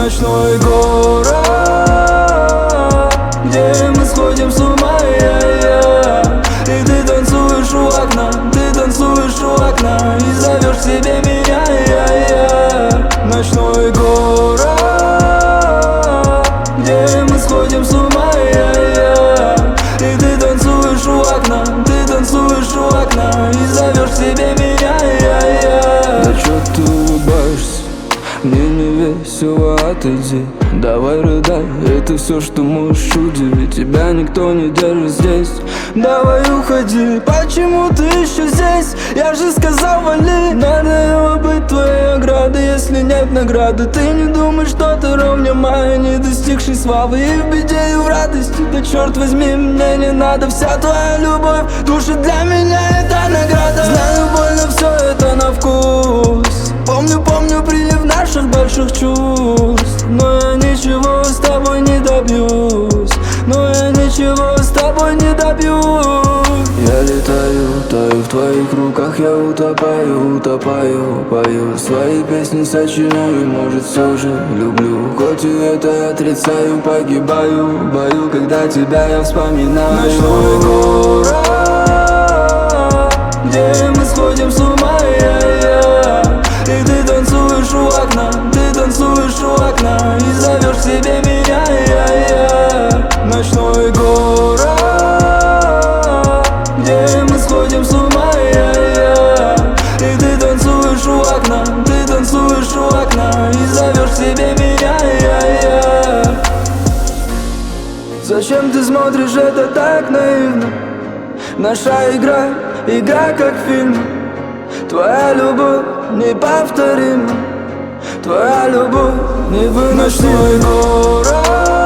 ночной город, где мы сходим с ума, и ты танцуешь у окна, ты танцуешь у окна и зовешь к себе меня, Ночной город, где мы сходим с ума, и ты танцуешь у окна, ты танцуешь у окна и зовешь к себе меня, Да чё ты улыбаешься? Мне не весело, отойди. Давай рыдай, это все, что можешь удивить. Тебя никто не держит здесь. давай уходи. Почему ты еще здесь? Я же сказал, вали. Надо его быть твоей оградой, если нет награды. Ты не думай, что ты ровня моя, не достигший славы. И в беде, и в радости, да черт возьми, мне не надо. Вся твоя любовь, душа для меня это награда. Знаю, больно все это на вкус. Помню прилив наших больших чувств. Но я ничего с тобой не добьюсь. Но я ничего с тобой не добьюсь. Я летаю, таю в твоих руках, я утопаю, пою свои песни, сочиняю, может все же люблю. Хоть и это отрицаю, погибаю в бою, когда тебя я вспоминаю. Ночной город, где мы сходим с ума, и ты танцуешь у окна, ты танцуешь у окна и зовешь к себе меня, Ночной город, где мы сходим с ума, и ты танцуешь у окна, ты танцуешь у окна и зовешь к себе меня, Зачем ты смотришь это так наивно? Наша игра как фильм. Твоя любовь неповторима, твоя любовь невыносима. Ночной город,